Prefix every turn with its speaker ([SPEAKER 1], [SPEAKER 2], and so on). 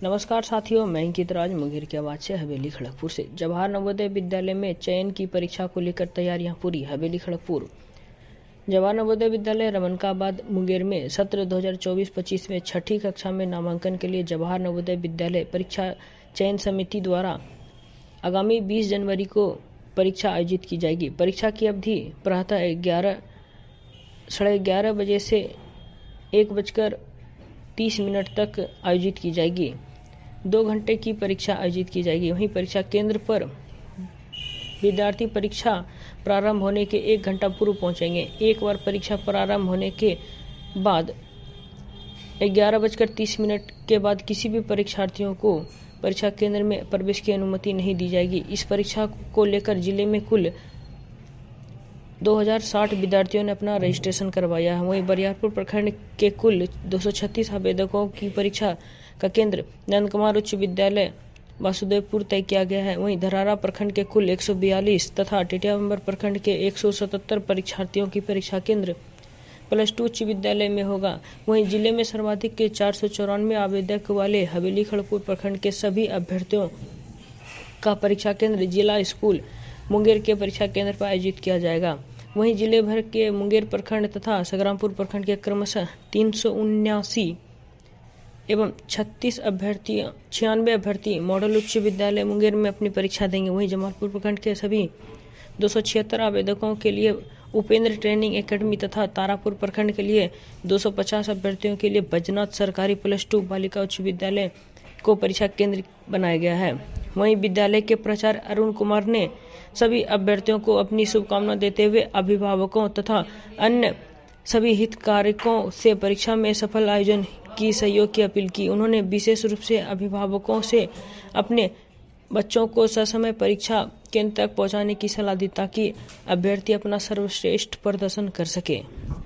[SPEAKER 1] नमस्कार साथियों, मैं अंकित राज मुंगेर की आवाज से हवेली खड़गपुर से। जवाहर नवोदय विद्यालय में चयन की परीक्षा को लेकर तैयारियां पूरी। हवेली खड़गपुर। जवाहर नवोदय विद्यालय रमनकाबाद मुंगेर में सत्र 2024-25 में छठी कक्षा में नामांकन के लिए जवाहर नवोदय विद्यालय परीक्षा चयन समिति द्वारा आगामी 20 जनवरी को परीक्षा आयोजित की जाएगी। परीक्षा की अवधि प्रातः 11:30 बजे से 1:30 तक आयोजित की जाएगी। 2 घंटे की परीक्षा आयोजित की जाएगी। वहीं परीक्षा केंद्र पर विद्यार्थी परीक्षा प्रारंभ होने के 1 घंटा पूर्व पहुंचेंगे। एक बार परीक्षा प्रारंभ होने के बाद 11:30 के बाद किसी भी परीक्षार्थियों को परीक्षा केंद्र में प्रवेश की अनुमति नहीं दी जाएगी। इस परीक्षा को लेकर जिले में कुल 2060 विद्यार्थियों ने अपना रजिस्ट्रेशन करवाया है। वहीं बरियारपुर प्रखंड के कुल 236 आवेदकों की परीक्षा का केंद्र नंद कुमार उच्च विद्यालय वासुदेवपुर तय किया गया है। वहीं धरारा प्रखंड के कुल 142 तथा टिटियाबंबर प्रखंड के 177 परीक्षार्थियों की परीक्षा केंद्र +2 उच्च विद्यालय में होगा। वहीं जिले में सर्वाधिक के 494 आवेदक वाले हवेली खड़गपुर प्रखंड के सभी अभ्यर्थियों का परीक्षा केंद्र जिला स्कूल मुंगेर के परीक्षा केंद्र पर आयोजित किया जाएगा। वहीं जिले भर के मुंगेर प्रखंड तथा संग्रामपुर प्रखंड के क्रमशः 379 एवं 96 अभ्यर्थी मॉडल उच्च विद्यालय मुंगेर में अपनी परीक्षा देंगे। वहीं जमालपुर प्रखंड के सभी 276 आवेदकों के लिए उपेंद्र ट्रेनिंग एकेडमी तथा तारापुर प्रखंड के लिए 250 अभ्यर्थियों के लिए बैजनाथ सरकारी +2 बालिका उच्च विद्यालय को परीक्षा केंद्र बनाया गया है। वहीं विद्यालय के प्राचार्य अरुण कुमार ने सभी अभ्यर्थियों को अपनी शुभकामना देते हुए अभिभावकों तथा अन्य सभी हितधारकों से परीक्षा में सफल आयोजन की सहयोग की अपील की। उन्होंने विशेष रूप से अभिभावकों से अपने बच्चों को ससमय परीक्षा केंद्र तक पहुंचाने की सलाह दी ताकि अभ्यर्थी अपना सर्वश्रेष्ठ प्रदर्शन कर सके।